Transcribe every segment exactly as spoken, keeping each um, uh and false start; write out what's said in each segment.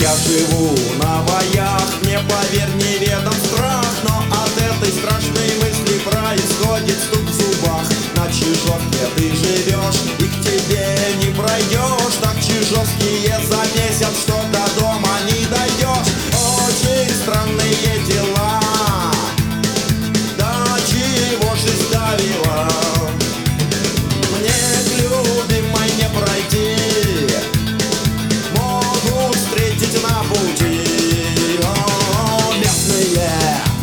Я живу на боях, мне, поверь, неведом страх, но от этой страшной мысли происходит стук в зубах. На Чижовке ты живешь, и к тебе не пройдешь. Так чижовские замесят, что до дома не дойдешь. Очень странные дела, до чего жизнь давила. Мне к любимой не пройти, могу встретить на пути. О, местные.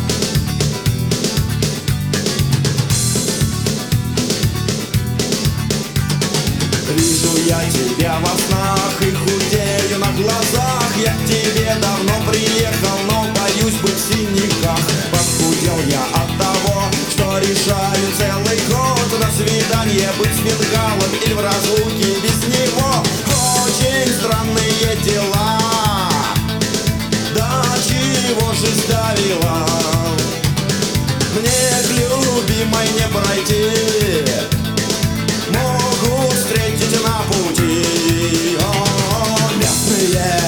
Вижу я тебя во снах и худею на глазах. Я к тебе давно приехал, но боюсь быть в синяках. Похудел я от того, что решаю целый год на свидание быть с бенгалом или в разлуке без него. Очень странные дела, до чего жизнь давила. Мне к любимой не пройти, могу встретить на пути. О, местные.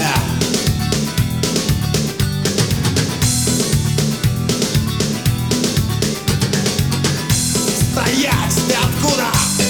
Стоять! Ты откуда?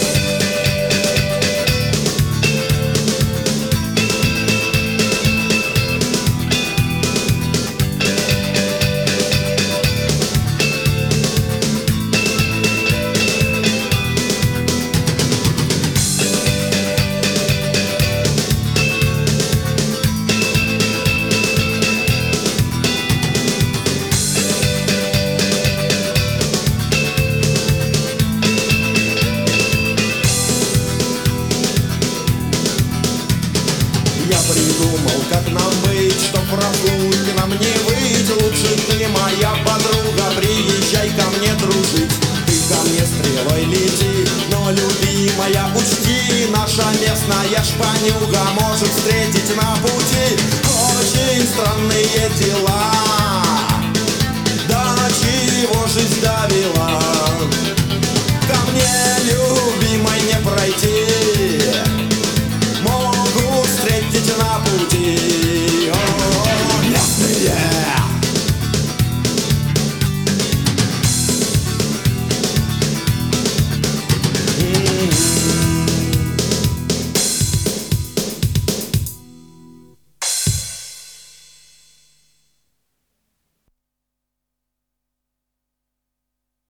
Я придумал, как нам быть, чтоб в разлуке нам не быть. Лучше ты, моя подруга, приезжай ко мне дружить. Ты ко мне стрелой лети, но, любимая, учти, наша местная шпанюга может встретить на пути. Очень странные дела,